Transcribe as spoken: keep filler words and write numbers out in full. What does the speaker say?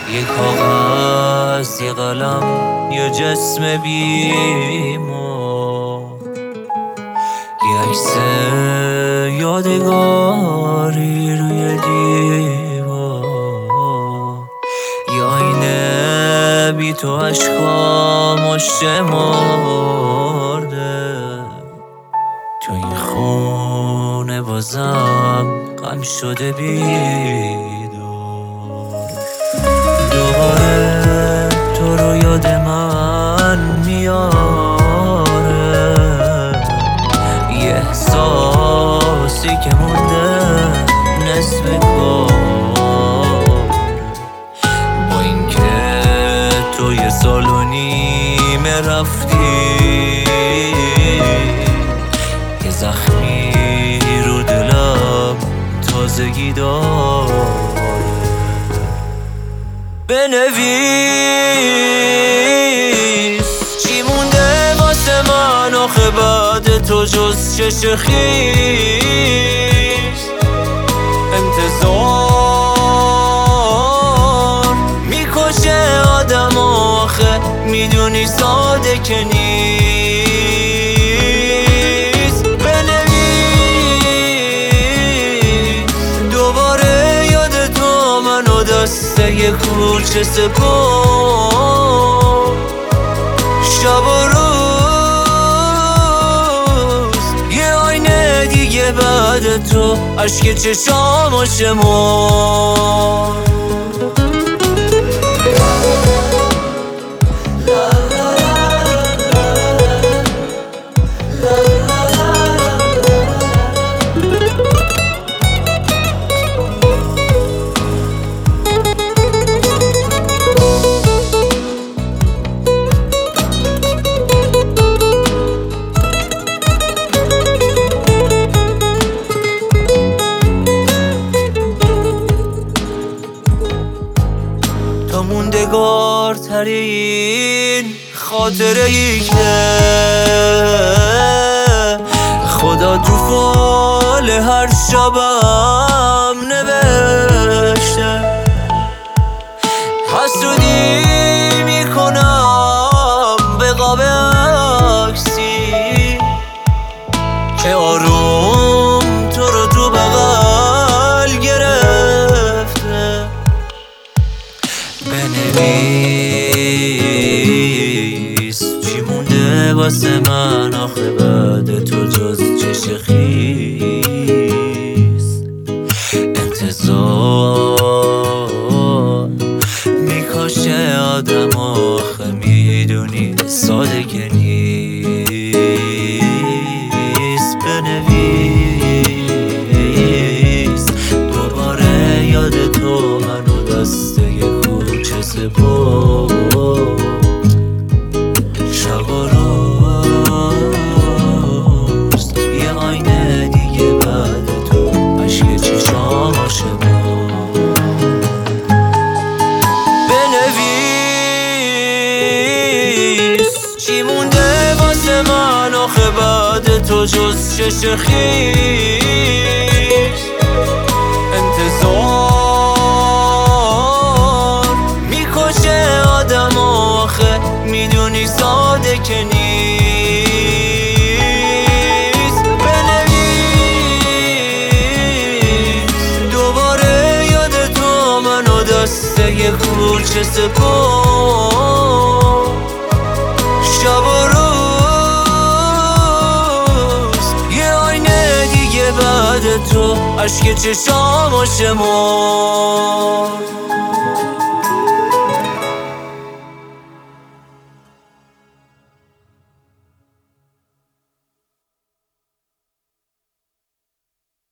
یه کاغذ، یه قلم، یه جسم بیمو، یه عکس یادگاری روی دیوار، یه آینه بی تو عشقا مشت مرده. تو این خونه بازم غم شده بیدار، دوباره تو رو یاد من میاره. یه احساسی که مونده نصف کار، با اینکه تو یه سال و نیمه رفتی، یه زخمی رو دلم تازگی داره. بنویس چی مونده واسه من آخه بعد تو جز چش خیس. انتظار میکشه آدم آخه میدونی ساده که نیست. بنویس دوباره یاد تو منو دسته یه کوچه سپر، شب و روز یه آینه دیگه بعد تو عشق چشامو شمار. تو موندگار ترین خاطره ای که خدا تو فال هر شبم نوشته. حسودی میکنم به قاب عکسی که آروم تو رو تو بغل گرفته. بنویس چی مونده واسه من آخه بعد تو جز چش خیس. انتظار میکشه آدم آخه میدونی ساده که نیست. بنویس دوباره یاد تو منو دسته سپر، شب و روز یه آینه دیگه بعد تو عشق چشامو شمار. بنویس چی مونده واسه من آخه بعد تو جز چش خیس. انتظار میدونی ساده که نیست. بنویس دوباره یاد تو منو دسته یه کوچه سپر، شب و روز یه آینه دیگه بعد تو عشق چشامو شمار.